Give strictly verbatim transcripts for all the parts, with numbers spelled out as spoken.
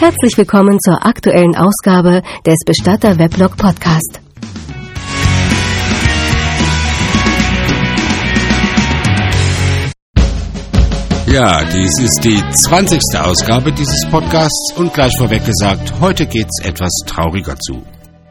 Herzlich willkommen zur aktuellen Ausgabe des Bestatter Weblog Podcast. Ja, dies ist die zwanzigste Ausgabe dieses Podcasts und gleich vorweg gesagt, heute geht's etwas trauriger zu.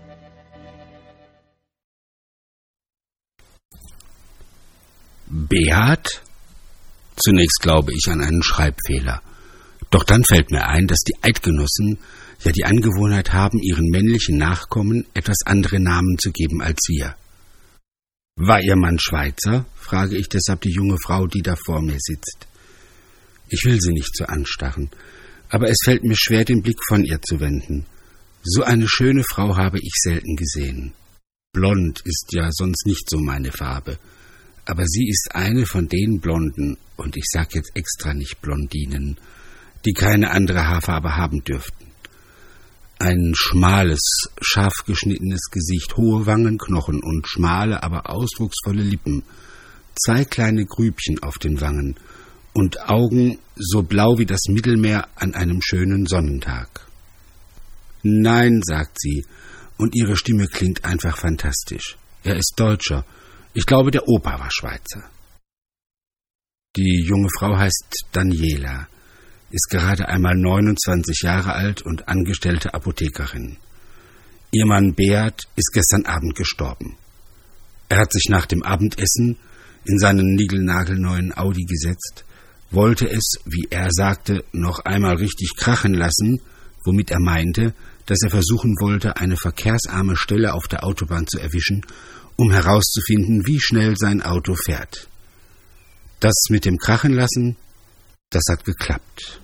Beat? Zunächst glaube ich an einen Schreibfehler. Doch dann fällt mir ein, dass die Eidgenossen ja die Angewohnheit haben, ihren männlichen Nachkommen etwas andere Namen zu geben als wir. War Ihr Mann Schweizer? Frage ich deshalb die junge Frau, die da vor mir sitzt. Ich will sie nicht so anstarren, aber es fällt mir schwer, den Blick von ihr zu wenden. So eine schöne Frau habe ich selten gesehen. Blond ist ja sonst nicht so meine Farbe, aber sie ist eine von den Blonden, und ich sag jetzt extra nicht Blondinen, die keine andere Haarfarbe haben dürften. Ein schmales, scharf geschnittenes Gesicht, hohe Wangenknochen und schmale, aber ausdrucksvolle Lippen, zwei kleine Grübchen auf den Wangen und Augen so blau wie das Mittelmeer an einem schönen Sonnentag. Nein, sagt sie, und ihre Stimme klingt einfach fantastisch. Er ist Deutscher. Ich glaube, der Opa war Schweizer. Die junge Frau heißt Daniela, ist gerade einmal neunundzwanzig Jahre alt und angestellte Apothekerin. Ihr Mann Beat ist gestern Abend gestorben. Er hat sich nach dem Abendessen in seinen niegelnagelneuen Audi gesetzt, wollte es, wie er sagte, noch einmal richtig krachen lassen, womit er meinte, dass er versuchen wollte, eine verkehrsarme Stelle auf der Autobahn zu erwischen, um herauszufinden, wie schnell sein Auto fährt. Das mit dem Krachen lassen, das hat geklappt.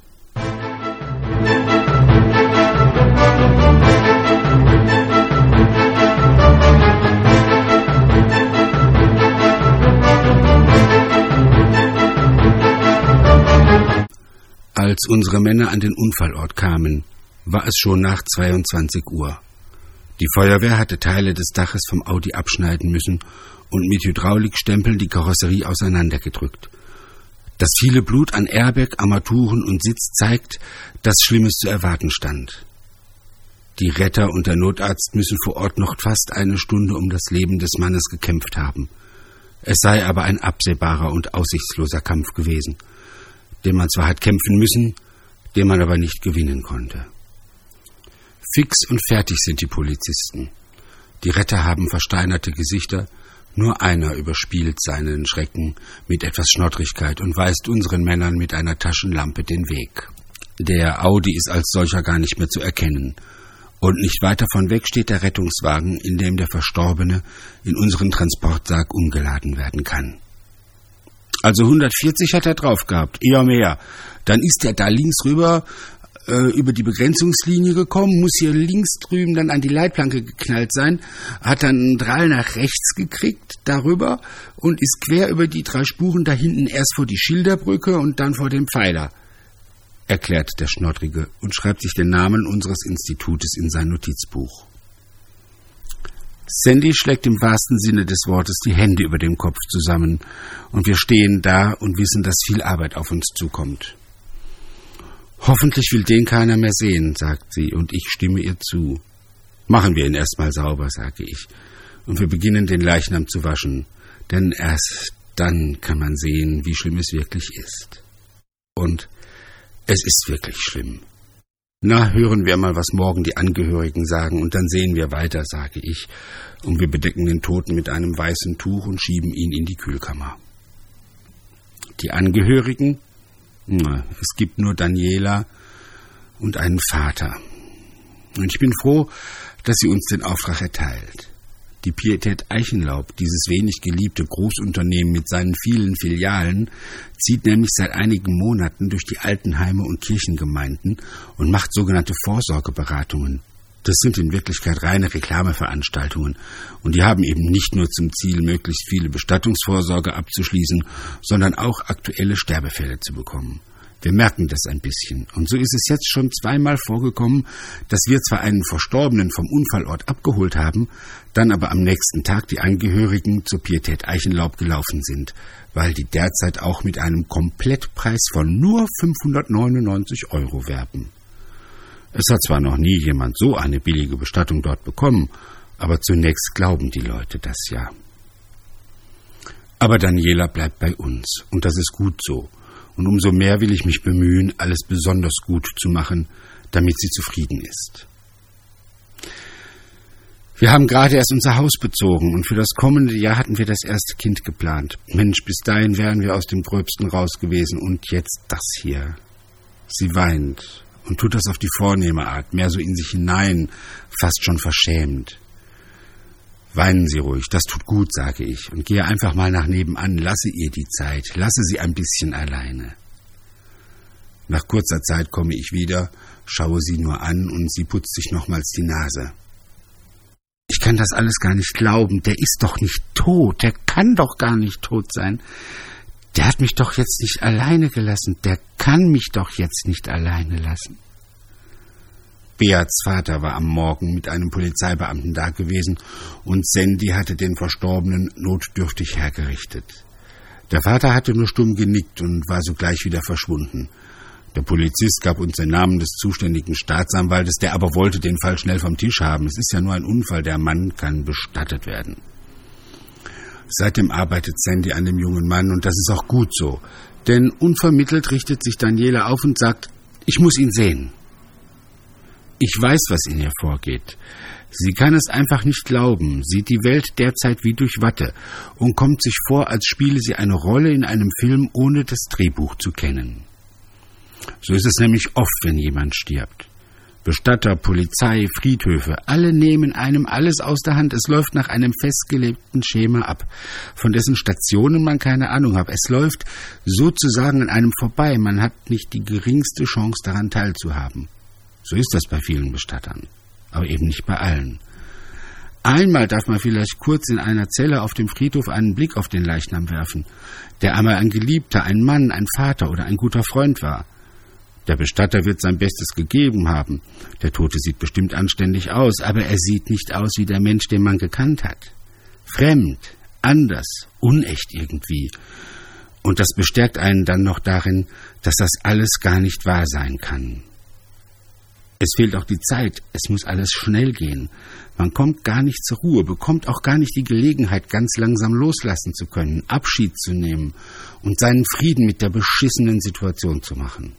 Als unsere Männer an den Unfallort kamen, war es schon nach zweiundzwanzig Uhr. Die Feuerwehr hatte Teile des Daches vom Audi abschneiden müssen und mit Hydraulikstempeln die Karosserie auseinandergedrückt. Das viele Blut an Airbag, Armaturen und Sitz zeigt, dass Schlimmes zu erwarten stand. Die Retter und der Notarzt müssen vor Ort noch fast eine Stunde um das Leben des Mannes gekämpft haben. Es sei aber ein absehbarer und aussichtsloser Kampf gewesen, den man zwar hat kämpfen müssen, den man aber nicht gewinnen konnte. Fix und fertig sind die Polizisten. Die Retter haben versteinerte Gesichter, nur einer überspielt seinen Schrecken mit etwas Schnottrigkeit und weist unseren Männern mit einer Taschenlampe den Weg. Der Audi ist als solcher gar nicht mehr zu erkennen, und nicht weit davon weg steht der Rettungswagen, in dem der Verstorbene in unseren Transportsack umgeladen werden kann. Also hundertvierzig hat er drauf gehabt, eher mehr. Dann ist er da links rüber äh, über die Begrenzungslinie gekommen, muss hier links drüben dann an die Leitplanke geknallt sein, hat dann einen Drall nach rechts gekriegt, darüber, und ist quer über die drei Spuren da hinten erst vor die Schilderbrücke und dann vor den Pfeiler, erklärt der Schnottrige und schreibt sich den Namen unseres Institutes in sein Notizbuch. Sandy schlägt im wahrsten Sinne des Wortes die Hände über dem Kopf zusammen, und wir stehen da und wissen, dass viel Arbeit auf uns zukommt. Hoffentlich will den keiner mehr sehen, sagt sie, und ich stimme ihr zu. Machen wir ihn erstmal sauber, sage ich, und wir beginnen, den Leichnam zu waschen, denn erst dann kann man sehen, wie schlimm es wirklich ist. Und es ist wirklich schlimm. Na, hören wir mal, was morgen die Angehörigen sagen, und dann sehen wir weiter, sage ich, und wir bedecken den Toten mit einem weißen Tuch und schieben ihn in die Kühlkammer. Die Angehörigen? Na, es gibt nur Daniela und einen Vater. Und ich bin froh, dass sie uns den Auftrag erteilt. Die Pietät Eichenlaub, dieses wenig geliebte Großunternehmen mit seinen vielen Filialen, zieht nämlich seit einigen Monaten durch die Altenheime und Kirchengemeinden und macht sogenannte Vorsorgeberatungen. Das sind in Wirklichkeit reine Reklameveranstaltungen, und die haben eben nicht nur zum Ziel, möglichst viele Bestattungsvorsorge abzuschließen, sondern auch aktuelle Sterbefälle zu bekommen. Wir merken das ein bisschen, und so ist es jetzt schon zweimal vorgekommen, dass wir zwar einen Verstorbenen vom Unfallort abgeholt haben, dann aber am nächsten Tag die Angehörigen zur Pietät Eichenlaub gelaufen sind, weil die derzeit auch mit einem Komplettpreis von nur fünfhundertneunundneunzig Euro werben. Es hat zwar noch nie jemand so eine billige Bestattung dort bekommen, aber zunächst glauben die Leute das ja. Aber Daniela bleibt bei uns, und das ist gut so. Und umso mehr will ich mich bemühen, alles besonders gut zu machen, damit sie zufrieden ist. Wir haben gerade erst unser Haus bezogen, und für das kommende Jahr hatten wir das erste Kind geplant. Mensch, bis dahin wären wir aus dem Gröbsten raus gewesen, und jetzt das hier. Sie weint und tut das auf die vornehme Art, mehr so in sich hinein, fast schon verschämt. Weinen Sie ruhig, das tut gut, sage ich, und gehe einfach mal nach nebenan, lasse ihr die Zeit, lasse sie ein bisschen alleine. Nach kurzer Zeit komme ich wieder, schaue sie nur an, und sie putzt sich nochmals die Nase. Ich kann das alles gar nicht glauben, der ist doch nicht tot, der kann doch gar nicht tot sein. Der hat mich doch jetzt nicht alleine gelassen, der kann mich doch jetzt nicht alleine lassen. Beats Vater war am Morgen mit einem Polizeibeamten da gewesen, und Sandy hatte den Verstorbenen notdürftig hergerichtet. Der Vater hatte nur stumm genickt und war sogleich wieder verschwunden. Der Polizist gab uns den Namen des zuständigen Staatsanwaltes, der aber wollte den Fall schnell vom Tisch haben. Es ist ja nur ein Unfall, der Mann kann bestattet werden. Seitdem arbeitet Sandy an dem jungen Mann, und das ist auch gut so. Denn unvermittelt richtet sich Daniela auf und sagt, ich muss ihn sehen. Ich weiß, was in ihr vorgeht. Sie kann es einfach nicht glauben, sieht die Welt derzeit wie durch Watte und kommt sich vor, als spiele sie eine Rolle in einem Film, ohne das Drehbuch zu kennen. So ist es nämlich oft, wenn jemand stirbt. Bestatter, Polizei, Friedhöfe, alle nehmen einem alles aus der Hand. Es läuft nach einem festgelegten Schema ab, von dessen Stationen man keine Ahnung hat. Es läuft sozusagen an einem vorbei. Man hat nicht die geringste Chance, daran teilzuhaben. So ist das bei vielen Bestattern, aber eben nicht bei allen. Einmal darf man vielleicht kurz in einer Zelle auf dem Friedhof einen Blick auf den Leichnam werfen, der einmal ein Geliebter, ein Mann, ein Vater oder ein guter Freund war. Der Bestatter wird sein Bestes gegeben haben. Der Tote sieht bestimmt anständig aus, aber er sieht nicht aus wie der Mensch, den man gekannt hat. Fremd, anders, unecht irgendwie. Und das bestärkt einen dann noch darin, dass das alles gar nicht wahr sein kann. Es fehlt auch die Zeit, es muss alles schnell gehen. Man kommt gar nicht zur Ruhe, bekommt auch gar nicht die Gelegenheit, ganz langsam loslassen zu können, Abschied zu nehmen und seinen Frieden mit der beschissenen Situation zu machen.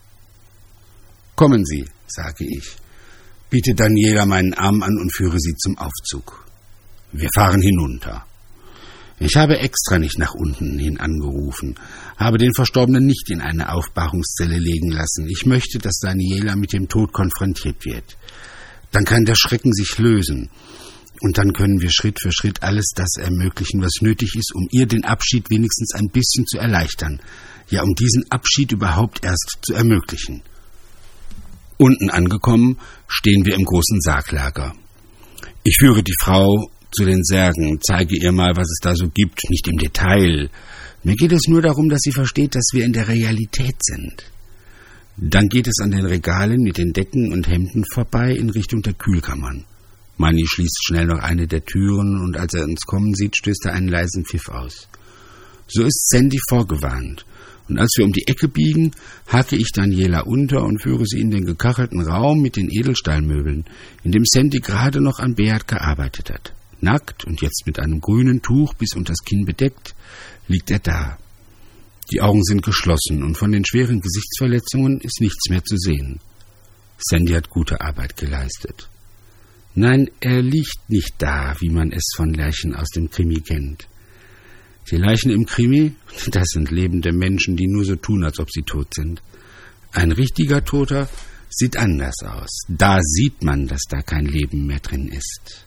Kommen Sie, sage ich, biete Daniela meinen Arm an und führe sie zum Aufzug. Wir fahren hinunter. Ich habe extra nicht nach unten hin angerufen, habe den Verstorbenen nicht in eine Aufbahrungszelle legen lassen. Ich möchte, dass Daniela mit dem Tod konfrontiert wird. Dann kann der Schrecken sich lösen. Und dann können wir Schritt für Schritt alles das ermöglichen, was nötig ist, um ihr den Abschied wenigstens ein bisschen zu erleichtern. Ja, um diesen Abschied überhaupt erst zu ermöglichen. Unten angekommen, stehen wir im großen Sarglager. Ich führe die Frau zu den Särgen, zeige ihr mal, was es da so gibt, nicht im Detail. Mir geht es nur darum, dass sie versteht, dass wir in der Realität sind. Dann geht es an den Regalen mit den Decken und Hemden vorbei in Richtung der Kühlkammern. Manni schließt schnell noch eine der Türen, und als er uns kommen sieht, stößt er einen leisen Pfiff aus. So ist Sandy vorgewarnt. Und als wir um die Ecke biegen, hacke ich Daniela unter und führe sie in den gekachelten Raum mit den Edelstahlmöbeln, in dem Sandy gerade noch an Beat gearbeitet hat. Nackt und jetzt mit einem grünen Tuch bis unters Kinn bedeckt, liegt er da. Die Augen sind geschlossen und von den schweren Gesichtsverletzungen ist nichts mehr zu sehen. Sandy hat gute Arbeit geleistet. Nein, er liegt nicht da, wie man es von Leichen aus dem Krimi kennt. Die Leichen im Krimi, das sind lebende Menschen, die nur so tun, als ob sie tot sind. Ein richtiger Toter sieht anders aus. Da sieht man, dass da kein Leben mehr drin ist.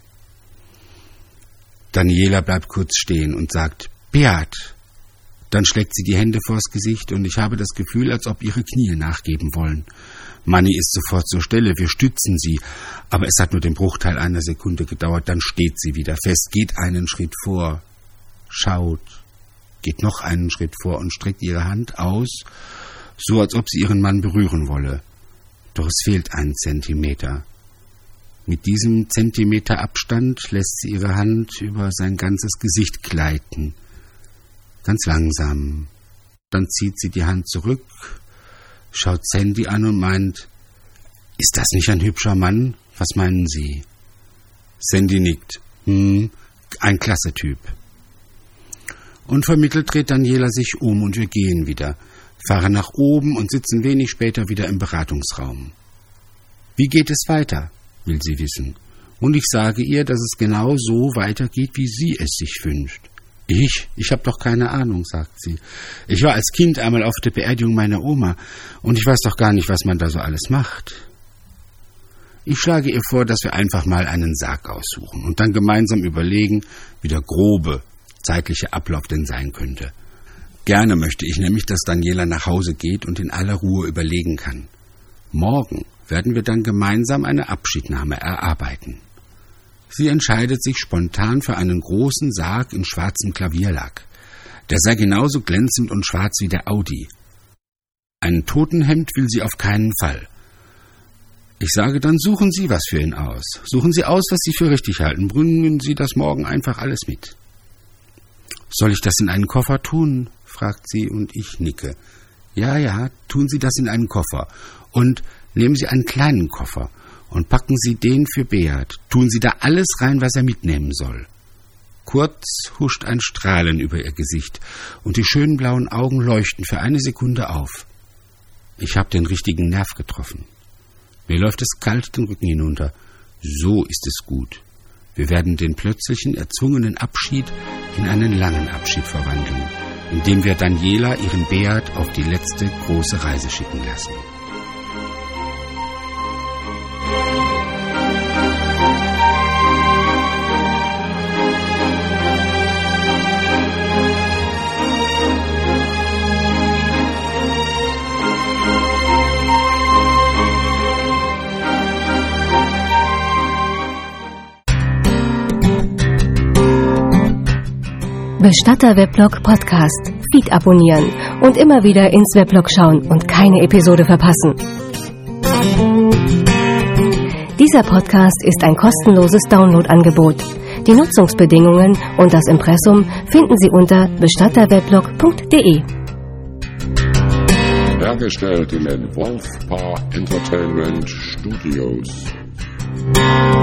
Daniela bleibt kurz stehen und sagt, Beat. Dann schlägt sie die Hände vors Gesicht und ich habe das Gefühl, als ob ihre Knie nachgeben wollen. Manni ist sofort zur Stelle, wir stützen sie, aber es hat nur den Bruchteil einer Sekunde gedauert, dann steht sie wieder fest, geht einen Schritt vor, schaut, geht noch einen Schritt vor und streckt ihre Hand aus, so als ob sie ihren Mann berühren wolle. Doch es fehlt ein Zentimeter. Mit diesem Zentimeter Abstand lässt sie ihre Hand über sein ganzes Gesicht gleiten. Ganz langsam. Dann zieht sie die Hand zurück, schaut Sandy an und meint, Ist das nicht ein hübscher Mann? Was meinen Sie? Sandy nickt. Hm, ein klasse Typ. Unvermittelt dreht Daniela sich um und wir gehen wieder, fahren nach oben und sitzen wenig später wieder im Beratungsraum. Wie geht es weiter, will sie wissen. Und ich sage ihr, dass es genau so weitergeht, wie sie es sich wünscht. Ich? Ich habe doch keine Ahnung, sagt sie. Ich war als Kind einmal auf der Beerdigung meiner Oma und ich weiß doch gar nicht, was man da so alles macht. Ich schlage ihr vor, dass wir einfach mal einen Sarg aussuchen und dann gemeinsam überlegen, wie der grobe zeitliche Ablauf denn sein könnte. Gerne möchte ich nämlich, dass Daniela nach Hause geht und in aller Ruhe überlegen kann. Morgen werden wir dann gemeinsam eine Abschiednahme erarbeiten. Sie entscheidet sich spontan für einen großen Sarg in schwarzem Klavierlack. Der sei genauso glänzend und schwarz wie der Audi. Ein Totenhemd will sie auf keinen Fall. Ich sage, dann suchen Sie was für ihn aus. Suchen Sie aus, was Sie für richtig halten. Bringen Sie das morgen einfach alles mit. Soll ich das in einen Koffer tun? Fragt sie und ich nicke. Ja, ja, tun Sie das in einen Koffer. Und nehmen Sie einen kleinen Koffer und packen Sie den für Beat. Tun Sie da alles rein, was er mitnehmen soll. Kurz huscht ein Strahlen über ihr Gesicht und die schönen blauen Augen leuchten für eine Sekunde auf. Ich habe den richtigen Nerv getroffen. Mir läuft es kalt den Rücken hinunter. So ist es gut. Wir werden den plötzlichen, erzwungenen Abschied in einen langen Abschied verwandeln, indem wir Daniela ihren Beat auf die letzte große Reise schicken lassen. Bestatter Weblog Podcast. Feed abonnieren und immer wieder ins Weblog schauen und keine Episode verpassen. Dieser Podcast ist ein kostenloses Downloadangebot. Die Nutzungsbedingungen und das Impressum finden Sie unter bestatterweblog punkt de. Hergestellt in den Wolfpaar Entertainment Studios.